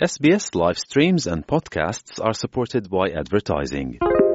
SBS live streams and podcasts are supported by advertising.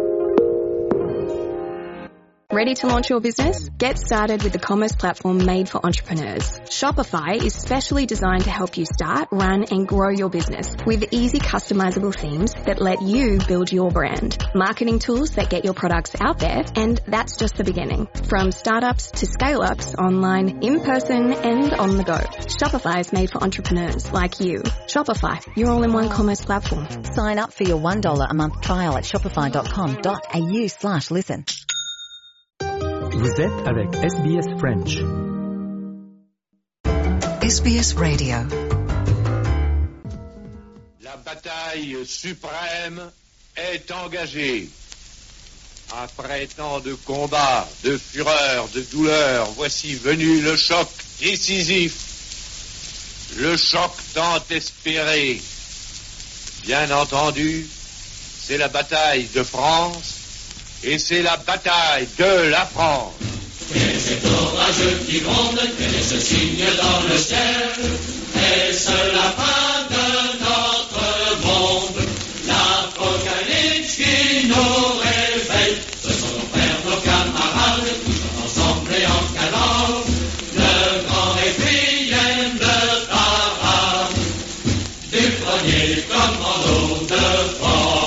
Ready to launch your business? Get started with the commerce platform made for entrepreneurs. Shopify is specially designed to help you start, run, and grow your business with easy customizable themes that let you build your brand, marketing tools that get your products out there, and that's just the beginning. From startups to scale-ups, online, in person, and on the go. Shopify is made for entrepreneurs like you. Shopify, your all-in-one commerce platform. Sign up for your $1 a month trial at shopify.com.au/listen. Vous êtes avec SBS French. SBS Radio. La bataille suprême est engagée. Après tant de combats, de fureur, de douleur, voici venu le choc décisif. Le choc tant espéré. Bien entendu, c'est la bataille de France. Et c'est la bataille de la France. Et cet orageux qui gronde, quel est ce signe dans le ciel? Est-ce la fin de notre monde? L'apocalypse qui nous réveille. Ce sont nos frères, nos camarades, toujours ensemble et en calant. Le grand requiem de parade du premier commando de France.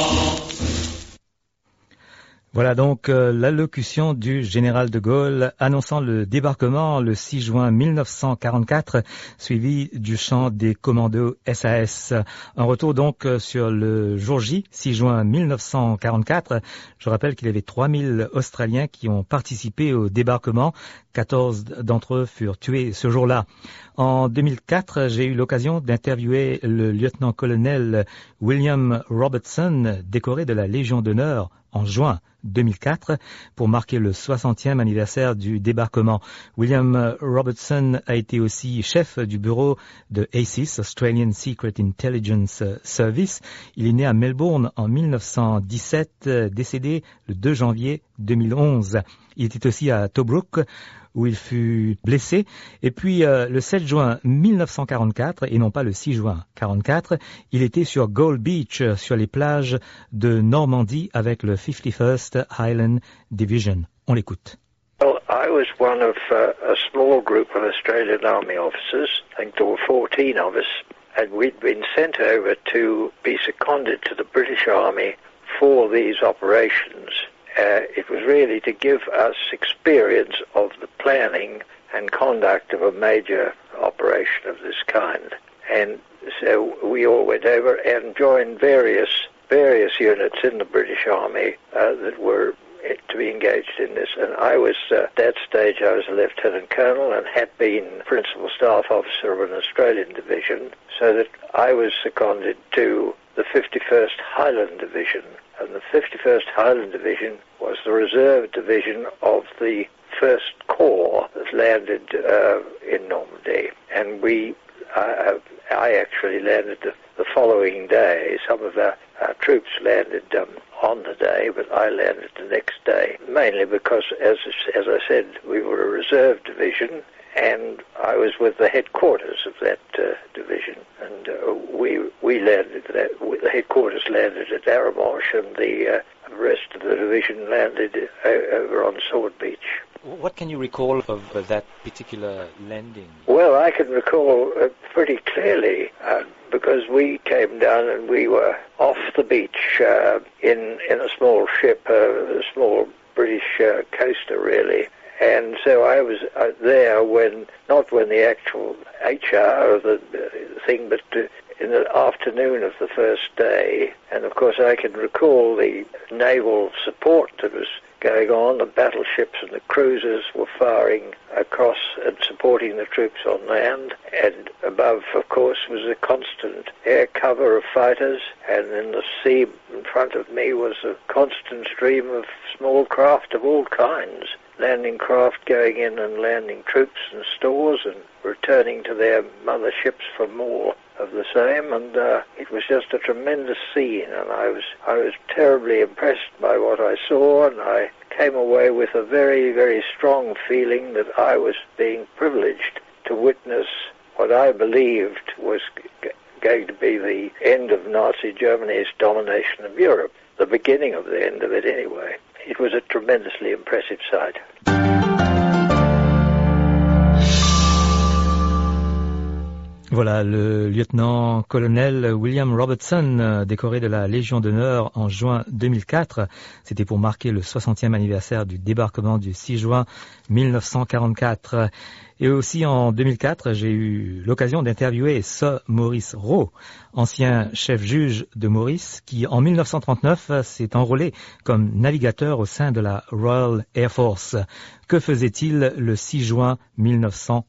Voilà donc l'allocution du général de Gaulle annonçant le débarquement le 6 juin 1944, suivi du chant des commandos SAS. Un retour donc sur le jour J, 6 juin 1944. Je rappelle qu'il y avait 3000 Australiens qui ont participé au débarquement. 14 d'entre eux furent tués ce jour-là. En 2004, j'ai eu l'occasion d'interviewer le lieutenant-colonel William Robertson, décoré de la Légion d'honneur en juin 2004 pour marquer le 60e anniversaire du débarquement. William Robertson a été aussi chef du bureau de ASIS, Australian Secret Intelligence Service. Il est né à Melbourne en 1917, décédé le 2 janvier 2011. Il était aussi à Tobruk, où il fut blessé. Et puis, le 7 juin 1944, et non pas le 6 juin 1944, il était sur Gold Beach, sur les plages de Normandie, avec le 51st Highland Division. On l'écoute. Well, I was one of a small group of Australian Army officers. I think there were 14 of us. And we'd been sent over to be seconded to the British Army for these operations. It was really to give us experience of the planning and conduct of a major operation of this kind. And so we all went over and joined various units in the British Army that were to be engaged in this. And I was, at that stage, I was a Lieutenant Colonel and had been Principal Staff Officer of an Australian division, so that I was seconded to the 51st Highland Division. And the 51st Highland Division was the reserve division of the 1st Corps that landed in Normandy. And I actually landed the following day. Some of our troops landed on the day, but I landed the next day, mainly because, as I said, we were a reserve division, and I was with the headquarters of that division, and we landed the headquarters landed at Arromosh, and the rest of the division landed over on Sword Beach. What can you recall of that particular landing? Well, I can recall pretty clearly because we came down and we were off the beach in a small ship, a small British coaster, really. And so I was there not when the actual HR of the thing, but in the afternoon of the first day. And of course I can recall the naval support that was going on. The battleships and the cruisers were firing across and supporting the troops on land. And above, of course, was a constant air cover of fighters. And in the sea in front of me was a constant stream of small craft of all kinds. Landing craft going in and landing troops and stores and returning to their mother ships for more of the same, and it was just a tremendous scene, and I was terribly impressed by what I saw, and I came away with a very, very strong feeling that I was being privileged to witness what I believed was going to be the end of Nazi Germany's domination of Europe, the beginning of the end of it anyway. It was a tremendously impressive sight. Voilà, le lieutenant-colonel William Robertson, décoré de la Légion d'honneur en juin 2004. C'était pour marquer le 60e anniversaire du débarquement du 6 juin 1944. Et aussi en 2004, j'ai eu l'occasion d'interviewer Sir Maurice Rowe, ancien chef-juge de Maurice, qui en 1939 s'est enrôlé comme navigateur au sein de la Royal Air Force. Que faisait-il le 6 juin 1944 ?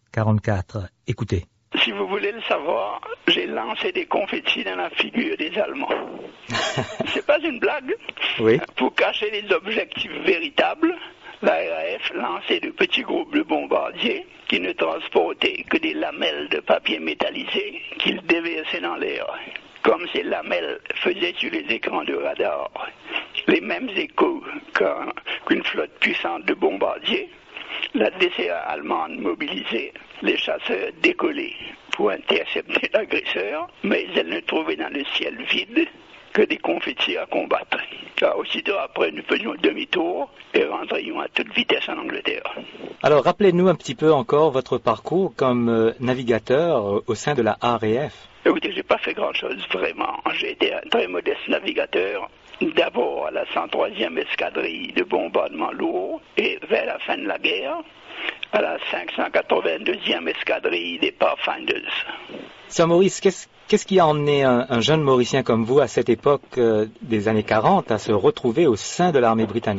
Écoutez. Si vous voulez le savoir, j'ai lancé des confettis dans la figure des Allemands. C'est pas une blague. Oui. Pour cacher les objectifs véritables, la RAF lançait de petits groupes de bombardiers qui ne transportaient que des lamelles de papier métallisé qu'ils déversaient dans l'air. Comme ces lamelles faisaient sur les écrans de radar les mêmes échos qu'une flotte puissante de bombardiers, la DCA allemande mobilisée, les chasseurs décollaient pour intercepter l'agresseur, mais elle ne trouvait dans le ciel vide que des confettis à combattre. Car aussitôt après, nous faisions demi-tour et rentrions à toute vitesse en Angleterre. Alors, rappelez-nous un petit peu encore votre parcours comme navigateur au sein de la RAF. Écoutez, j'ai pas fait grand-chose, vraiment. J'ai été un très modeste navigateur. D'abord à la 103e escadrille de bombardement lourd et vers la fin de la guerre, à la 582e escadrille des Pathfinders. Sir Maurice, qu'est-ce qui a emmené un jeune Mauricien comme vous à cette époque des années 40 à se retrouver au sein de l'armée britannique ?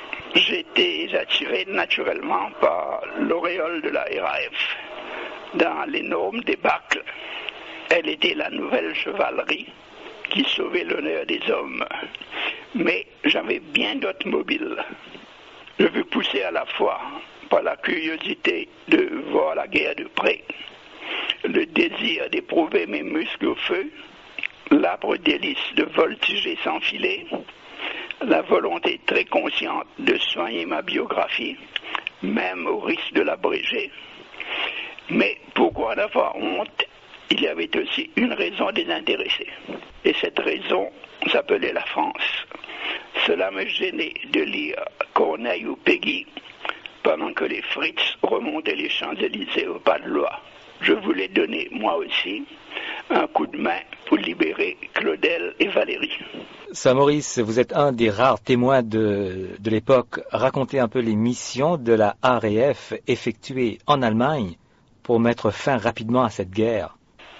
J'étais attiré naturellement par l'auréole de la RAF. Dans l'énorme débâcle, elle était la nouvelle chevalerie qui sauvait l'honneur des hommes. Mais j'avais bien d'autres mobiles. Je fus poussé à la fois par la curiosité de voir la guerre de près, le désir d'éprouver mes muscles au feu, l'âpre délice de voltiger sans filet, la volonté très consciente de soigner ma biographie, même au risque de l'abréger. Mais pourquoi en avoir honte ? Il y avait aussi une raison désintéressée. Et cette raison s'appelait la France. Cela me gênait de lire Corneille ou Peggy pendant que les Fritz remontaient les Champs-Élysées au pas de loi. Je voulais donner, moi aussi, un coup de main pour libérer Claudel et Valérie. Sir Maurice, vous êtes un des rares témoins de l'époque. Racontez un peu les missions de la RAF effectuées en Allemagne pour mettre fin rapidement à cette guerre.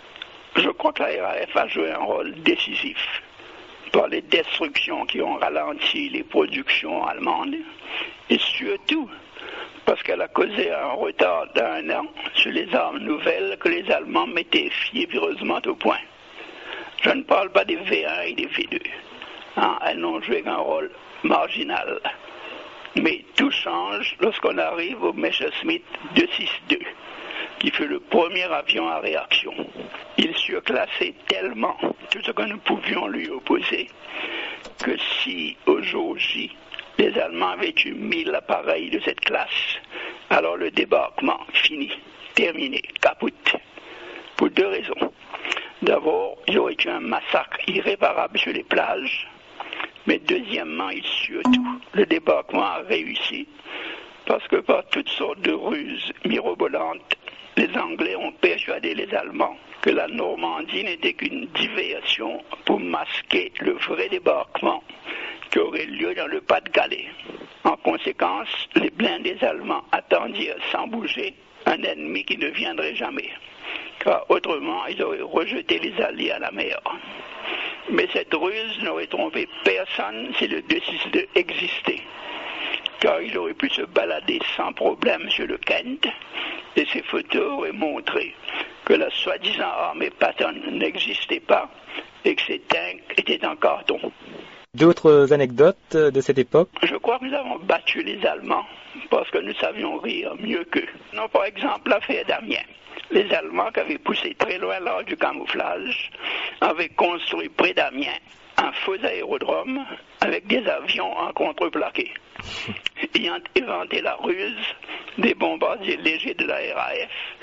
Je crois que la RAF a joué un rôle décisif par les destructions qui ont ralenti les productions allemandes et surtout parce qu'elle a causé un retard d'1 an sur les armes nouvelles que les Allemands mettaient fiévreusement au point. Je ne parle pas des V1 et des V2. Elles n'ont joué qu'un rôle marginal. Mais tout change lorsqu'on arrive au Messerschmitt 262. Qui fut le premier avion à réaction. Il surclassait tellement tout ce que nous pouvions lui opposer que si, au jour J, les Allemands avaient eu 1000 appareils de cette classe, alors le débarquement fini, terminé, caput. Pour 2 raisons. D'abord, il y aurait eu un massacre irréparable sur les plages, mais deuxièmement et surtout, le débarquement a réussi parce que par toutes sortes de ruses mirobolantes, les Anglais ont persuadé les Allemands que la Normandie n'était qu'une diversion pour masquer le vrai débarquement qui aurait lieu dans le Pas-de-Calais. En conséquence, les blindés allemands attendirent sans bouger un ennemi qui ne viendrait jamais, car autrement ils auraient rejeté les Alliés à la mer. Mais cette ruse n'aurait trompé personne si le 262 existait, car il aurait pu se balader sans problème sur le Kent, et ces photos auraient montré que la soi-disant armée Patton n'existait pas et que ces tanks étaient en carton. D'autres anecdotes de cette époque ? Je crois que nous avons battu les Allemands parce que nous savions rire mieux qu'eux. Non, par exemple, l'affaire d'Amiens. Les Allemands qui avaient poussé très loin l'art du camouflage avaient construit près d'Amiens un faux aérodrome avec des avions en contreplaqué. Ayant inventé la ruse, des bombardiers légers de la RAF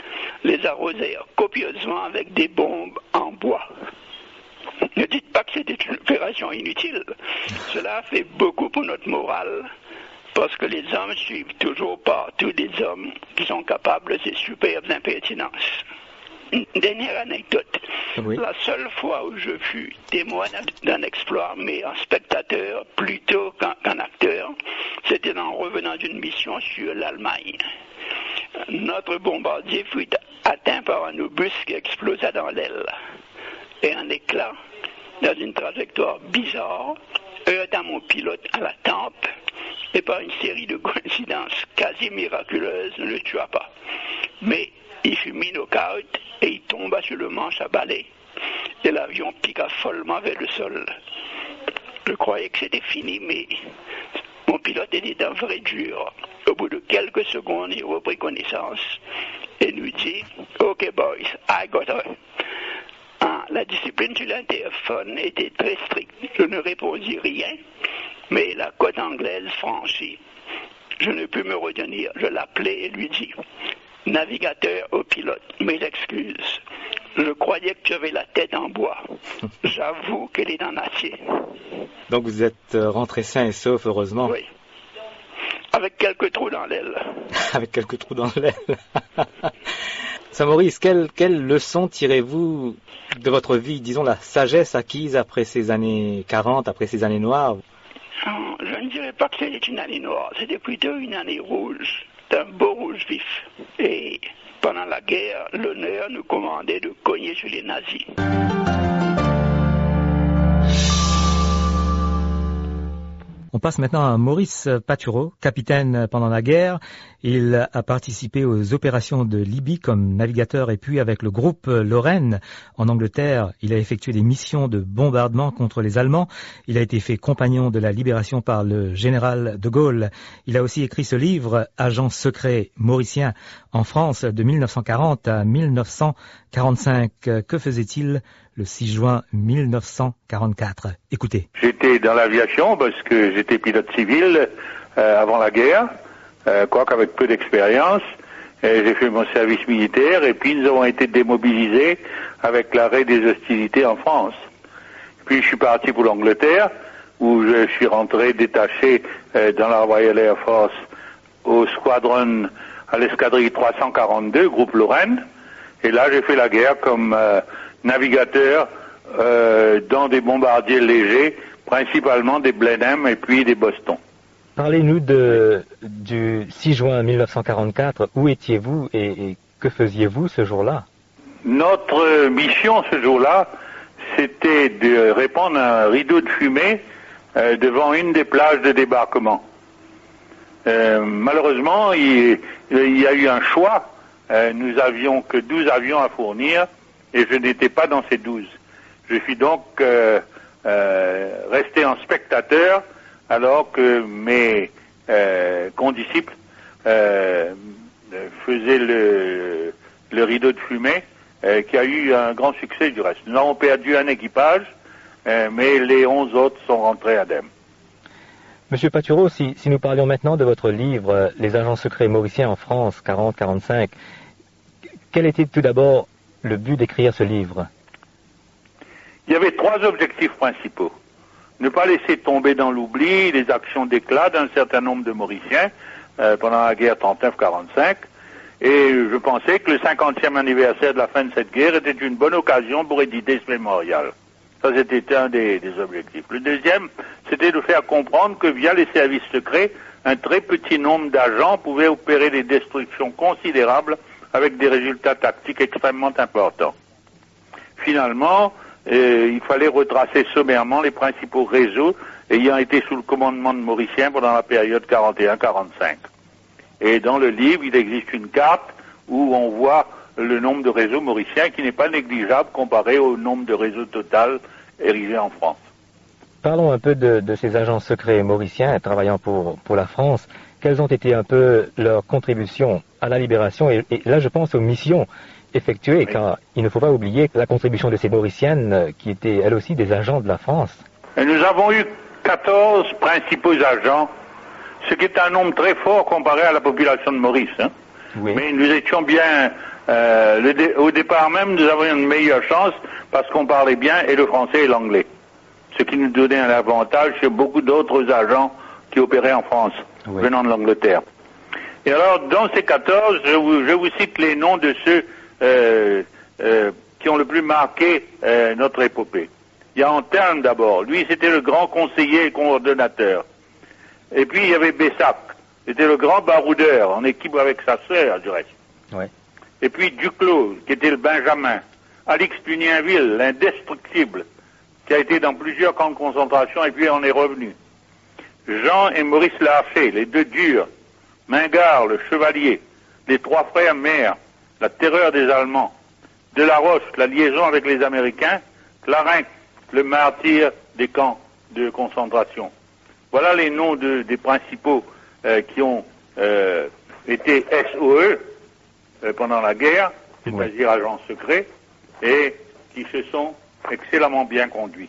les arrosèrent copieusement avec des bombes en bois. Ne dites pas que c'était une opération inutile. Cela a fait beaucoup pour notre morale, parce que les hommes suivent toujours pas tous des hommes qui sont capables de ces superbes impertinences. Une dernière anecdote. Oui. La seule fois où je fus témoin d'un exploit, mais en spectateur plutôt qu'en acteur, c'était en revenant d'une mission sur l'Allemagne. Notre bombardier fut atteint par un obus qui explosa dans l'aile. Et un éclat, dans une trajectoire bizarre, heurta mon pilote à la tempe et par une série de coïncidences quasi miraculeuses ne le tua pas. Mais il fut mis knock-out et il tomba sur le manche à balai. Et l'avion piqua follement vers le sol. Je croyais que c'était fini, mais mon pilote était un vrai dur. Au bout de quelques secondes, il reprit connaissance et nous dit « Ok boys, I got her ». La discipline sur l'interphone était très stricte. Je ne répondis rien, mais la côte anglaise franchie. Je ne pus me retenir. Je l'appelai et lui dis « Navigateur au pilote, mes excuses. Je croyais que tu avais la tête en bois. J'avoue qu'elle est en acier. » Donc vous êtes rentré sain et sauf, heureusement. Oui. Avec quelques trous dans l'aile. Avec quelques trous dans l'aile. Saint-Maurice, quelle leçon tirez-vous de votre vie, disons la sagesse acquise après ces années 40, après ces années noires? Je ne dirais pas que c'était une année noire, c'était plutôt une année rouge, d'un beau rouge vif. Et pendant la guerre, l'honneur nous commandait de cogner sur les nazis. On passe maintenant à Maurice Patureau, capitaine pendant la guerre. Il a participé aux opérations de Libye comme navigateur et puis avec le groupe Lorraine en Angleterre. Il a effectué des missions de bombardement contre les Allemands. Il a été fait compagnon de la libération par le général de Gaulle. Il a aussi écrit ce livre, Agent secret mauricien en France de 1940 à 1945. Que faisait-il le 6 juin 1944. Écoutez. J'étais dans l'aviation parce que j'étais pilote civil avant la guerre, quoique avec peu d'expérience. J'ai fait mon service militaire et puis nous avons été démobilisés avec l'arrêt des hostilités en France. Puis je suis parti pour l'Angleterre où je suis rentré détaché dans la Royal Air Force au squadron, à l'escadrille 342, groupe Lorraine. Et là j'ai fait la guerre comme navigateur dans des bombardiers légers, principalement des Blenheim et puis des Boston. Parlez-nous du 6 juin 1944. Où étiez-vous et que faisiez-vous ce jour-là? Notre mission ce jour-là, c'était de répandre un rideau de fumée devant une des plages de débarquement. Malheureusement, il y a eu un choix. Nous avions que 12 avions à fournir et je n'étais pas dans ces 12. Je suis donc resté en spectateur alors que mes condisciples faisaient le rideau de fumée qui a eu un grand succès du reste. Nous avons perdu un équipage, mais les 11 autres sont rentrés indemnes. Monsieur Patureau, si nous parlions maintenant de votre livre « Les agents secrets mauriciens en France, 40-45 », quel était tout d'abord le but d'écrire ce livre? Il y avait 3 objectifs principaux. Ne pas laisser tomber dans l'oubli les actions d'éclat d'un certain nombre de Mauriciens pendant la guerre 39-45. Et je pensais que le 50e anniversaire de la fin de cette guerre était une bonne occasion pour éditer ce mémorial. Ça, c'était un des objectifs. Le deuxième, c'était de faire comprendre que via les services secrets, un très petit nombre d'agents pouvaient opérer des destructions considérables avec des résultats tactiques extrêmement importants. Finalement, il fallait retracer sommairement les principaux réseaux ayant été sous le commandement de Mauriciens pendant la période 41-45. Et dans le livre, il existe une carte où on voit le nombre de réseaux mauriciens qui n'est pas négligeable comparé au nombre de réseaux total érigés en France. Parlons un peu de ces agents secrets mauriciens travaillant pour la France. Quelles ont été un peu leurs contributions à la libération et là je pense aux missions effectuées, oui. Car il ne faut pas oublier la contribution de ces Mauriciennes qui étaient elles aussi des agents de la France. Et nous avons eu 14 principaux agents, ce qui est un nombre très fort comparé à la population de Maurice. Oui. Mais nous étions bien... au départ même, nous avions une meilleure chance parce qu'on parlait bien et le français et l'anglais. Ce qui nous donnait un avantage sur beaucoup d'autres agents qui opéraient en France, venant de l'Angleterre. Et alors, dans ces 14, je vous cite les noms de ceux qui ont le plus marqué notre épopée. Il y a Anterne d'abord. Lui, c'était le grand conseiller et coordonnateur. Et puis, il y avait Bessac. C'était le grand baroudeur, en équipe avec sa sœur, du reste. Ouais. Et puis Duclos, qui était le Benjamin. Alix Tunienville, l'indestructible, qui a été dans plusieurs camps de concentration et puis on est revenu. Jean et Maurice Larcher, les deux durs. Mingard, le chevalier. Les trois frères Maire, la terreur des Allemands. Delaroche, la liaison avec les Américains. Clarin, le martyr des camps de concentration. Voilà les noms des principaux qui ont été SOE pendant la guerre, c'est-à-dire agents secrets, et qui se sont excellemment bien conduits.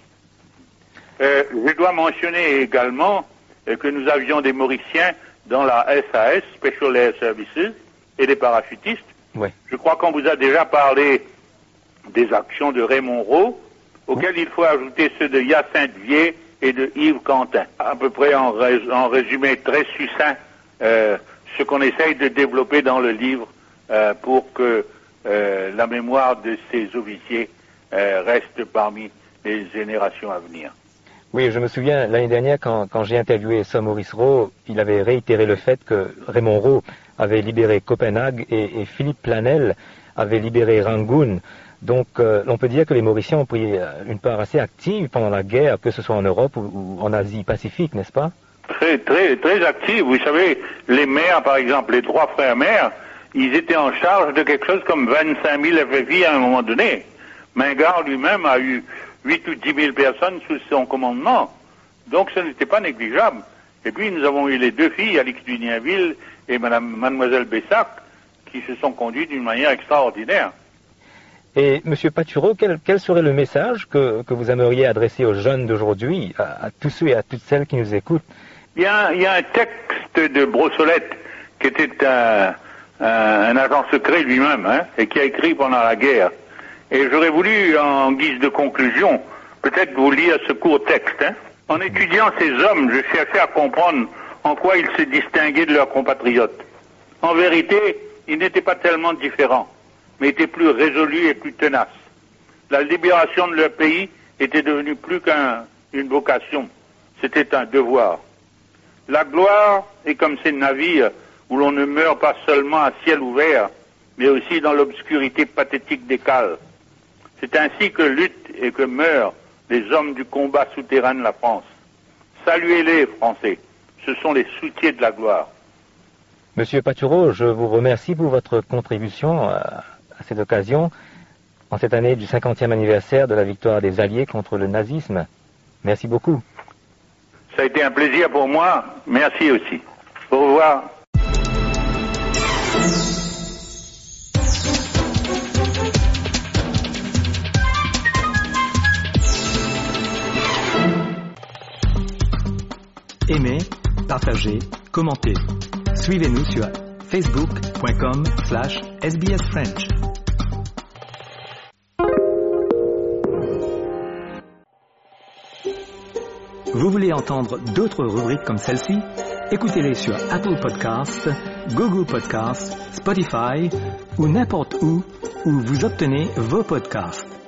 Je dois mentionner également que nous avions des Mauriciens dans la SAS, Special Air Services, et des parachutistes. Ouais. Je crois qu'on vous a déjà parlé des actions de Raymond Rowe, auxquelles il faut ajouter ceux de Hyacinthe Vier et de Yves Quentin. À peu près en résumé très succinct, ce qu'on essaye de développer dans le livre pour que la mémoire de ces officiers reste parmi les générations à venir. Oui, je me souviens, l'année dernière, quand j'ai interviewé Sir Maurice Rowe, il avait réitéré le fait que Raymond Rowe avait libéré Copenhague et Philippe Planel avait libéré Rangoon. Donc, on peut dire que les Mauriciens ont pris une part assez active pendant la guerre, que ce soit en Europe ou en Asie-Pacifique, n'est-ce pas? Très, très, très active. Vous savez, les maires, par exemple, les trois frères maires, ils étaient en charge de quelque chose comme 25 000 FFI à un moment donné. Mingard lui-même a eu 8 ou 10 000 personnes sous son commandement. Donc, ce n'était pas négligeable. Et puis, nous avons eu les deux filles, Alix Tunienville et mademoiselle Bessac, qui se sont conduites d'une manière extraordinaire. Et M. Patureau, quel serait le message que vous aimeriez adresser aux jeunes d'aujourd'hui, à tous ceux et à toutes celles qui nous écoutent? Il y a un texte de Brossolette, qui était un agent secret lui-même, et qui a écrit pendant la guerre. Et j'aurais voulu, en guise de conclusion, peut-être vous lire ce court texte. En étudiant ces hommes, je cherchais à comprendre en quoi ils se distinguaient de leurs compatriotes. En vérité, ils n'étaient pas tellement différents, mais étaient plus résolus et plus tenaces. La libération de leur pays était devenue plus qu'une vocation, c'était un devoir. La gloire est comme ces navires où l'on ne meurt pas seulement à ciel ouvert, mais aussi dans l'obscurité pathétique des cales. C'est ainsi que luttent et que meurent les hommes du combat souterrain de la France. Saluez-les, Français, ce sont les soutiers de la gloire. Monsieur Patureau, je vous remercie pour votre contribution à cette occasion, en cette année du 50e anniversaire de la victoire des Alliés contre le nazisme. Merci beaucoup. Ça a été un plaisir pour moi. Merci aussi. Au revoir. Aimez, partagez, commentez. Suivez-nous sur facebook.com/sbsfrench. Vous voulez entendre d'autres rubriques comme celle-ci? Écoutez-les sur Apple Podcasts, Google Podcasts, Spotify ou n'importe où vous obtenez vos podcasts.